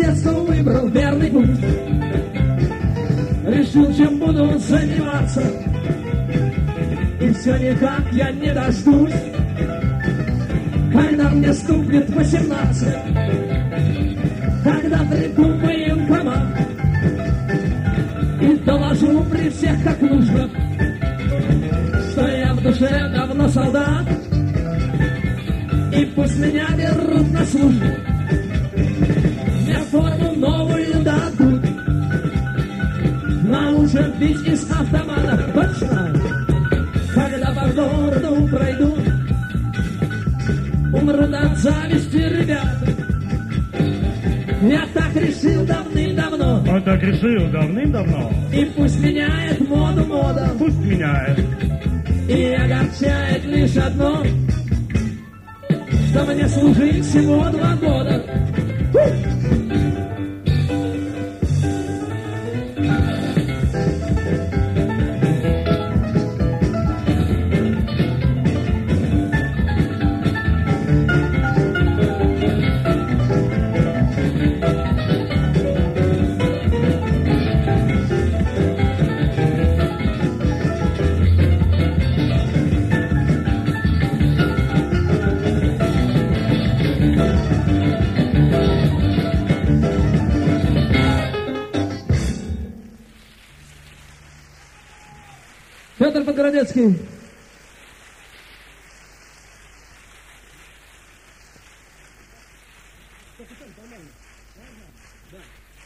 детства выбрал верный путь. Решил, чем буду заниматься, и все никак я не дождусь, когда мне стукнет 18, когда приду в военкомат и доложу при всех, как нужно, что я в душе давно солдат, и пусть меня берут на службу, мне форму новую дадут, научат бить из автомата. Точно, когда по городу пройду, умрут от зависти ребята. Я так решил давным-давно. Он так решил давным-давно. И пусть меняет моду мода. Пусть меняет. И огорчает лишь одно, что мне служить всего 2 года. Петр Подгородецкий.